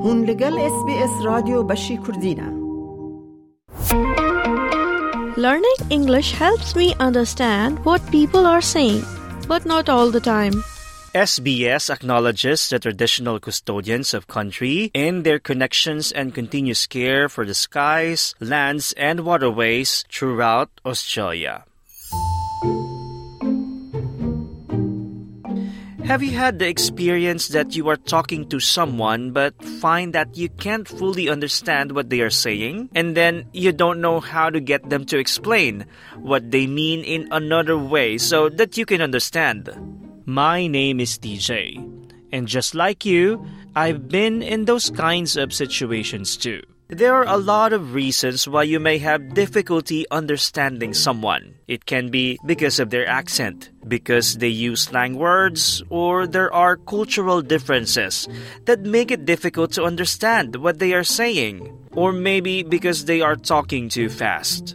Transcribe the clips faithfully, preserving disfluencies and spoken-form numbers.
هون لگل اس بی اس رادیو بشی کردینه. Learning English helps me understand what people are saying, but not all the time. S B S acknowledges the traditional custodians of country in their connections and continuous care for the skies, lands, and waterways throughout Australia. Have you had the experience that you are talking to someone but find that you can't fully understand what they are saying, and then you don't know how to get them to explain what they mean in another way so that you can understand? My name is T J, and just like you, I've been in those kinds of situations too. There are a lot of reasons why you may have difficulty understanding someone. It can be because of their accent, because they use slang words, or there are cultural differences that make it difficult to understand what they are saying, or maybe because they are talking too fast.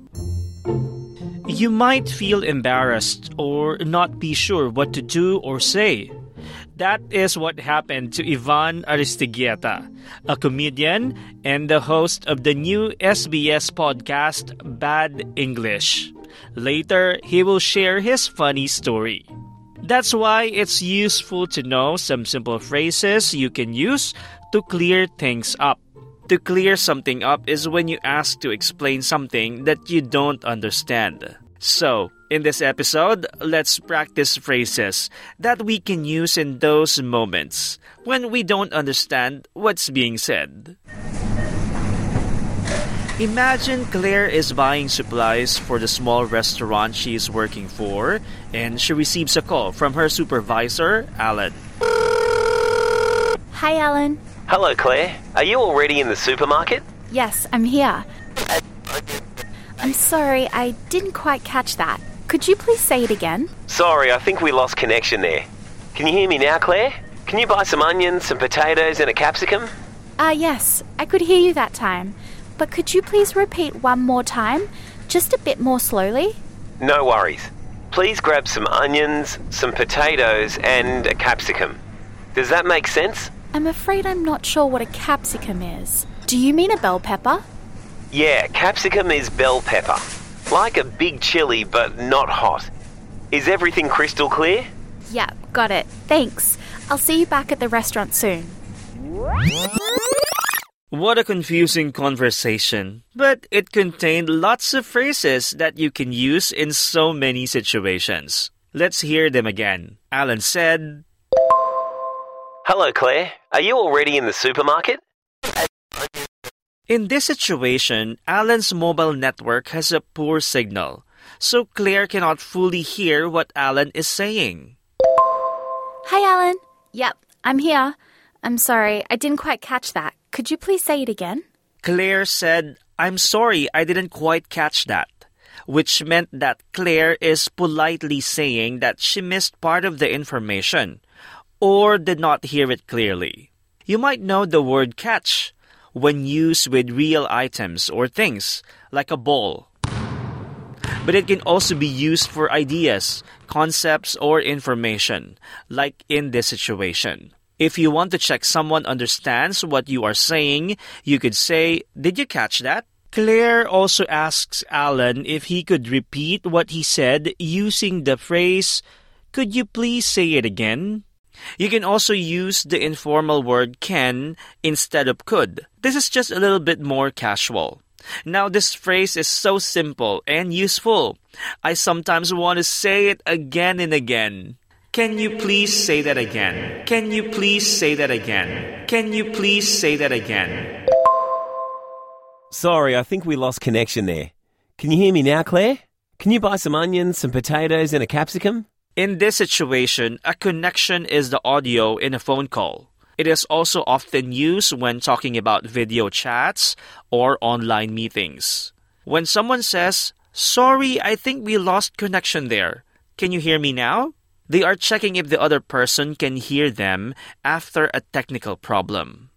You might feel embarrassed or not be sure what to do or say. That is what happened to Ivan Aristigueta, a comedian and the host of the new S B S podcast, Bad English. Later, he will share his funny story. That's why it's useful to know some simple phrases you can use to clear things up. To clear something up is when you ask to explain something that you don't understand. So, in this episode, let's practice phrases that we can use in those moments when we don't understand what's being said. Imagine Claire is buying supplies for the small restaurant she is working for, and she receives a call from her supervisor, Alan. Hi, Alan. Hello, Claire. Are you already in the supermarket? Yes, I'm here. I'm sorry, I didn't quite catch that. Could you please say it again? Sorry, I think we lost connection there. Can you hear me now, Claire? Can you buy some onions, some potatoes and a capsicum? Ah, uh, yes, I could hear you that time. But could you please repeat one more time, just a bit more slowly? No worries. Please grab some onions, some potatoes and a capsicum. Does that make sense? I'm afraid I'm not sure what a capsicum is. Do you mean a bell pepper? Yeah, capsicum is bell pepper. Like a big chili, but not hot. Is everything crystal clear? Yeah, got it. Thanks. I'll see you back at the restaurant soon. What a confusing conversation. But it contained lots of phrases that you can use in so many situations. Let's hear them again. Alan said, Hello, Claire. Are you already in the supermarket? In this situation, Alan's mobile network has a poor signal, so Claire cannot fully hear what Alan is saying. Hi, Alan. Yep, I'm here. I'm sorry, I didn't quite catch that. Could you please say it again? Claire said, I'm sorry, I didn't quite catch that, which meant that Claire is politely saying that she missed part of the information or did not hear it clearly. You might know the word catch when used with real items or things, like a ball. But it can also be used for ideas, concepts, or information, like in this situation. If you want to check someone understands what you are saying, you could say, Did you catch that? Claire also asks Alan if he could repeat what he said using the phrase, Could you please say it again? You can also use the informal word can instead of could. This is just a little bit more casual. Now, this phrase is so simple and useful. I sometimes want to say it again and again. Can you please say that again? Can you please say that again? Can you please say that again? Sorry, I think we lost connection there. Can you hear me now, Claire? Can you buy some onions, some potatoes and a capsicum? In this situation, a connection is the audio in a phone call. It is also often used when talking about video chats or online meetings. When someone says, Sorry, I think we lost connection there. Can you hear me now? They are checking if the other person can hear them after a technical problem.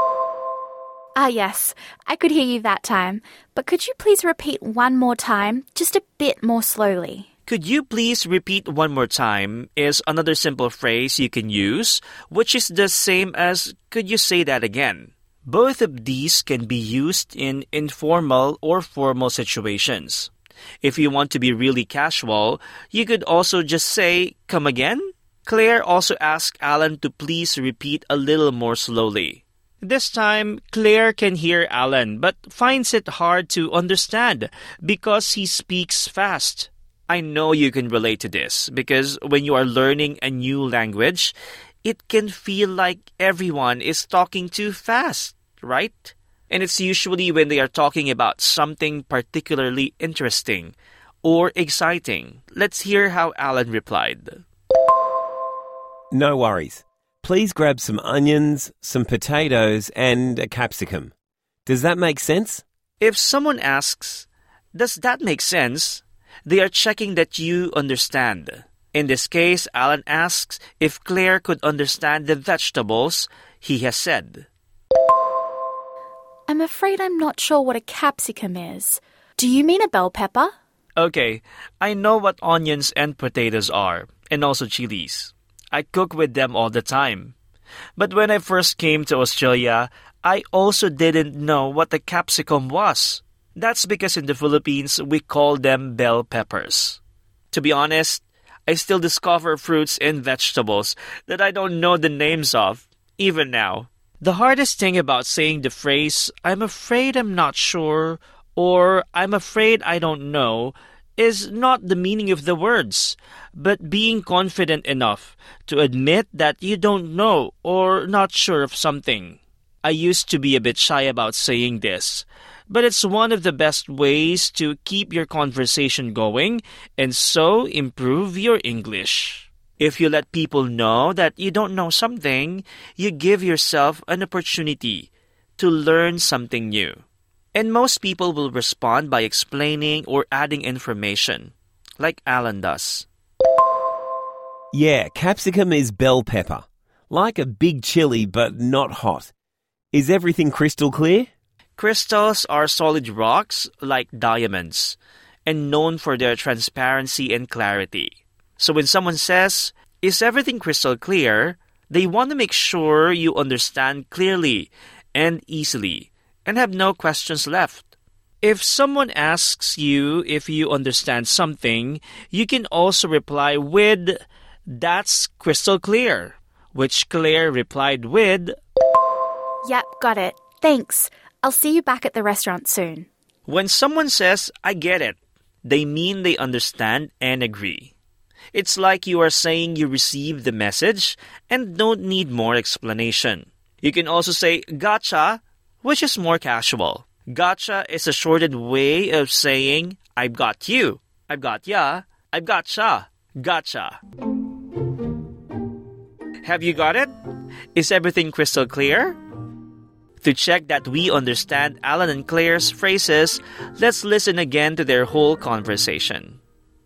Ah, yes, I could hear you that time. But could you please repeat one more time, just a bit more slowly? Could you please repeat one more time is another simple phrase you can use, which is the same as could you say that again? Both of these can be used in informal or formal situations. If you want to be really casual, you could also just say, come again? Claire also asked Alan to please repeat a little more slowly. This time, Claire can hear Alan but finds it hard to understand because he speaks fast. I know you can relate to this because when you are learning a new language, it can feel like everyone is talking too fast, right? And it's usually when they are talking about something particularly interesting or exciting. Let's hear how Alan replied. No worries. Please grab some onions, some potatoes, and a capsicum. Does that make sense? If someone asks, does that make sense? They are checking that you understand. In this case, Alan asks if Claire could understand the vegetables he has said. I'm afraid I'm not sure what a capsicum is. Do you mean a bell pepper? Okay, I know what onions and potatoes are, and also chilies. I cook with them all the time. But when I first came to Australia, I also didn't know what a capsicum was. That's because in the Philippines, we call them bell peppers. To be honest, I still discover fruits and vegetables that I don't know the names of, even now. The hardest thing about saying the phrase, I'm afraid I'm not sure, or I'm afraid I don't know, is not the meaning of the words, but being confident enough to admit that you don't know or not sure of something. I used to be a bit shy about saying this, but it's one of the best ways to keep your conversation going and so improve your English. If you let people know that you don't know something, you give yourself an opportunity to learn something new. And most people will respond by explaining or adding information, like Alan does. Yeah, capsicum is bell pepper. Like a big chili, but not hot. Is everything crystal clear? Crystals are solid rocks like diamonds and known for their transparency and clarity. So when someone says, is everything crystal clear? They want to make sure you understand clearly and easily and have no questions left. If someone asks you if you understand something, you can also reply with, that's crystal clear, which Claire replied with, Yep, got it. Thanks. I'll see you back at the restaurant soon. When someone says, I get it, they mean they understand and agree. It's like you are saying you received the message and don't need more explanation. You can also say, gotcha, which is more casual. Gotcha is a shortened way of saying, I've got you, I've got ya, I've gotcha, gotcha. Have you got it? Is everything crystal clear? To check that we understand Alan and Claire's phrases, let's listen again to their whole conversation.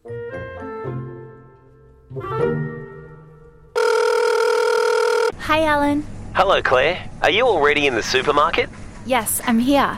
Hi, Alan. Hello, Claire. Are you already in the supermarket? Yes, I'm here.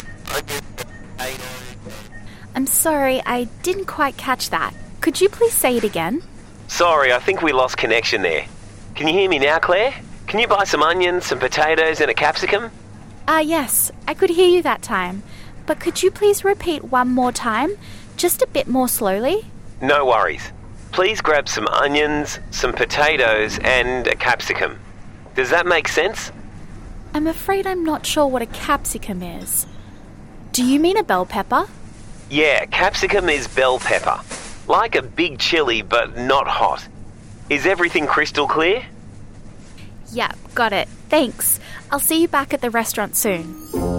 I'm sorry, I didn't quite catch that. Could you please say it again? Sorry, I think we lost connection there. Can you hear me now, Claire? Can you buy some onions, some potatoes and a capsicum? Ah, uh, yes, I could hear you that time. But could you please repeat one more time? Just a bit more slowly? No worries. Please grab some onions, some potatoes and a capsicum. Does that make sense? I'm afraid I'm not sure what a capsicum is. Do you mean a bell pepper? Yeah, capsicum is bell pepper. Like a big chili, but not hot. Is everything crystal clear? Yeah, got it. Thanks. I'll see you back at the restaurant soon.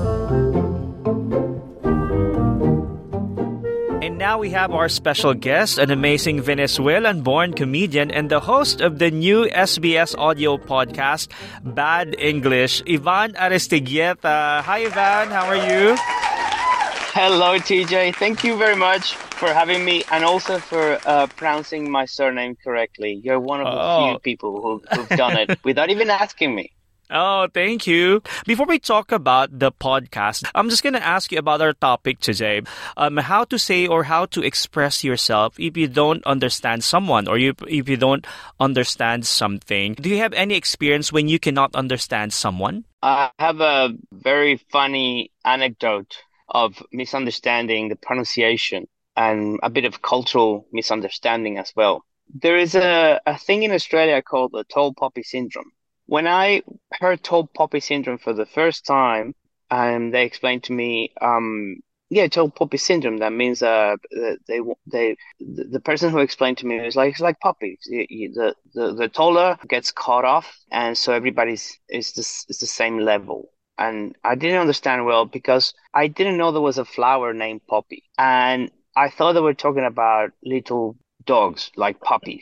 And now we have our special guest, an amazing Venezuelan-born comedian and the host of the new S B S audio podcast, Bad English, Ivan Aristigueta. Hi, Ivan. How are you? Hello, T J. Thank you very much for having me and also for uh, pronouncing my surname correctly. You're one of the oh. few people who, who've done it without even asking me. Oh, thank you. Before we talk about the podcast, I'm just going to ask you about our topic today. Um, how to say or how to express yourself if you don't understand someone or you, if you don't understand something. Do you have any experience when you cannot understand someone? I have a very funny anecdote of misunderstanding the pronunciation and a bit of cultural misunderstanding as well. There is a, a thing in Australia called the tall poppy syndrome. When I heard tall poppy syndrome for the first time, and they explained to me, um, yeah, tall poppy syndrome. That means uh, they they the person who explained to me was like it's like poppies. You, you, the, the the taller gets cut off, and so everybody's is this is the same level. And I didn't understand well because I didn't know there was a flower named poppy, and I thought they were talking about little dogs like puppies.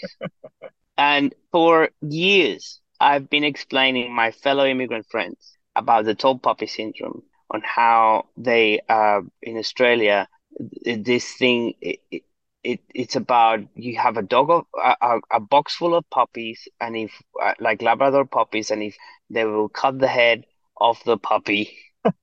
And for years, I've been explaining my fellow immigrant friends about the tall poppy syndrome, on how they, uh, in Australia, this thing, it, it it's about you have a dog, of, a, a box full of puppies, and if, uh, like Labrador puppies, and if they will cut the head off the puppy,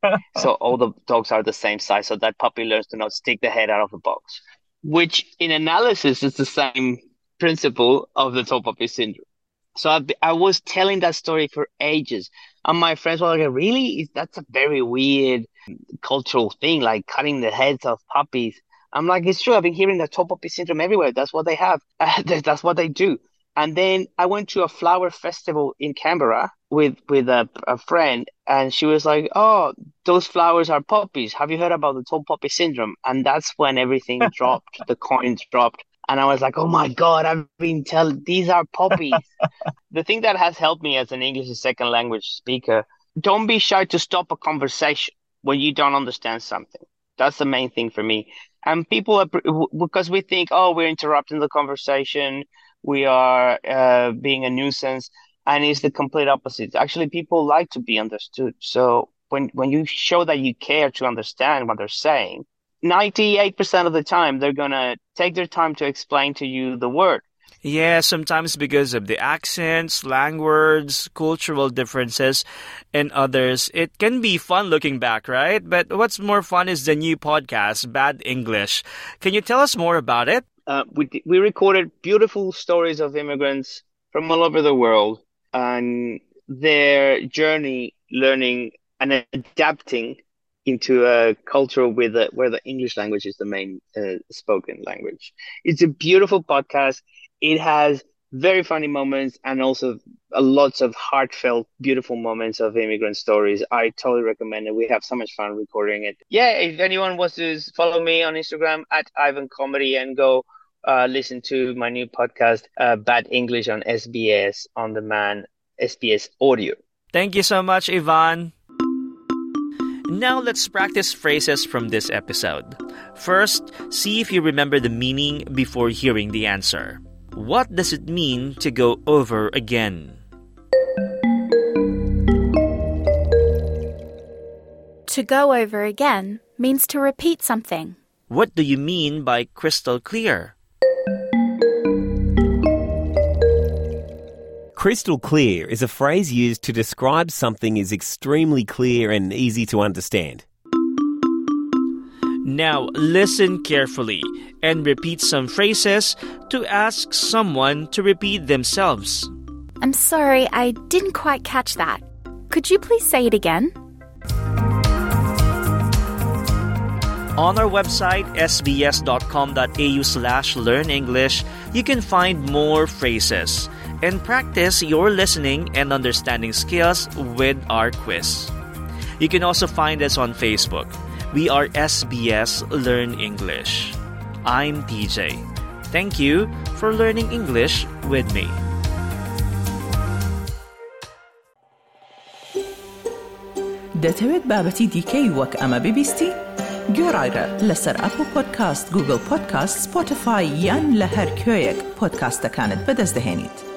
so all the dogs are the same size, so that puppy learns to not stick the head out of the box, which in analysis is the same principle of the tall poppy syndrome. So I, I was telling that story for ages, and my friends were like, really? That's a very weird cultural thing, like cutting the heads of puppies. I'm like, it's true. I've been hearing the tall poppy syndrome everywhere. That's what they have. That's what they do. And then I went to a flower festival in Canberra with, with a, a friend, and she was like, oh, those flowers are poppies. Have you heard about the tall poppy syndrome? And that's when everything dropped. The coins dropped. And I was like, oh my God, I've been told these are poppies. The thing that has helped me as an English as second language speaker, don't be shy to stop a conversation when you don't understand something. That's the main thing for me. And people, are, because we think, oh, we're interrupting the conversation, we are uh, being a nuisance, and it's the complete opposite. Actually, people like to be understood. So when, when you show that you care to understand what they're saying, ninety-eight percent of the time, they're going to take their time to explain to you the word. Yeah, sometimes because of the accents, slang words, cultural differences, and others. It can be fun looking back, right? But what's more fun is the new podcast, Bad English. Can you tell us more about it? Uh, we, we recorded beautiful stories of immigrants from all over the world and their journey learning and adapting into a culture with a, where the English language is the main uh, spoken language. It's a beautiful podcast. It has very funny moments and also a lots of heartfelt, beautiful moments of immigrant stories. I totally recommend it. We have so much fun recording it. Yeah, if anyone wants to follow me on Instagram at Ivan Comedy and go uh, listen to my new podcast, uh, Bad English on S B S On Demand, S B S Audio. Thank you so much, Ivan. Now let's practice phrases from this episode. First, see if you remember the meaning before hearing the answer. What does it mean to go over again? To go over again means to repeat something. What do you mean by crystal clear? Crystal clear is a phrase used to describe something as extremely clear and easy to understand. Now listen carefully and repeat some phrases to ask someone to repeat themselves. I'm sorry, I didn't quite catch that. Could you please say it again? On our website, sbs.com.au slash learn English, you can find more phrases and practice your listening and understanding skills with our quiz. You can also find us on Facebook. We are S B S Learn English. I'm T J. Thank you for learning English with me. دەتەوێت بابەتی دیکەی وەک ئەمە ببیستی؟ گۆڕایرە لەسەر ئەپل پۆدکاست، گوگل پۆدکاست، سپۆتیفای یان لە هەر کوێیەک پۆدکاستەکانت بەدەست دەهێنیت.